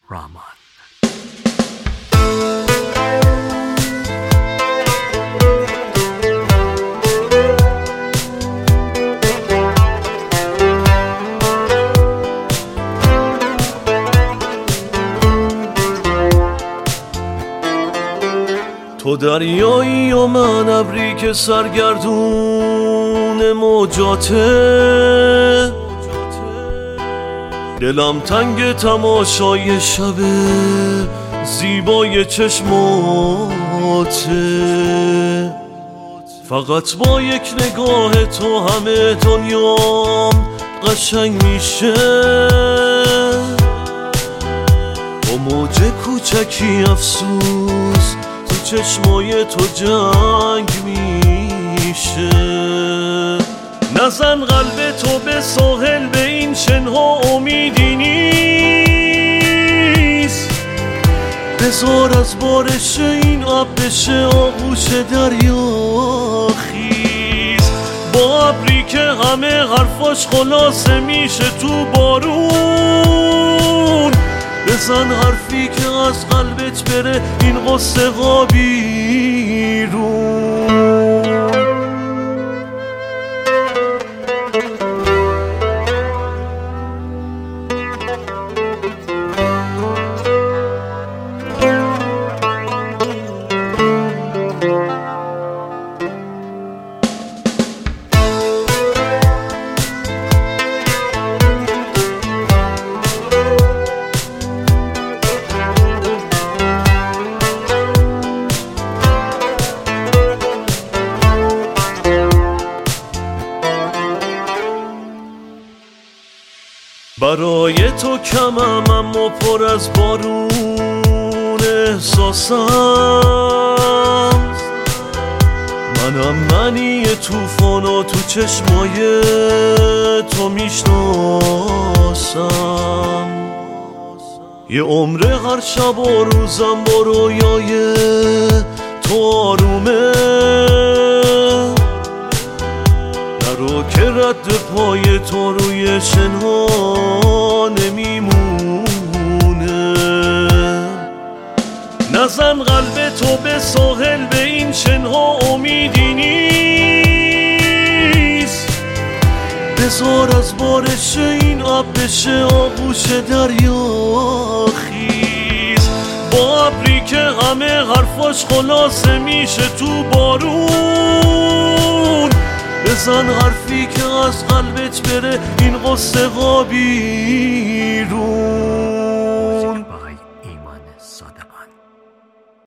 رامان. تو دریایی و من ابری که سرگردون موجاته، دلم تنگ تماشای شب زیبای چشماته. فقط با یک نگاه تو همه دنیام قشنگ میشه، با موج کوچکی افسوس تو چشمای تو جنگ میشه. نزن قلب تو به ساحل، به این شنها امیدی نیست. بذار از بارش این آب بشه آغوش دریا خیز. با ابری که همه حرفاش خلاصه میشه تو بارون، بزن حرفی که از قلبت بره این قصه ها بیرون. برای تو کمم اما پر از بارون احساسم. منم منی طوفان و تو چشمای تو میشناسم. یه عمر هر شب و روزم با رویای تو آرومه. نرو که رد پای تو روی شنها نمیمونه. نزن قلب تو به ساحل، به این شنها امیدی نیست. بذار از بارش این آب بشه آغوش دریا خیز. با ابری که همه حرفاش خلاصه میشه تو بارون، بزن حرفی که از قلبت بره این قصه ها بیرون.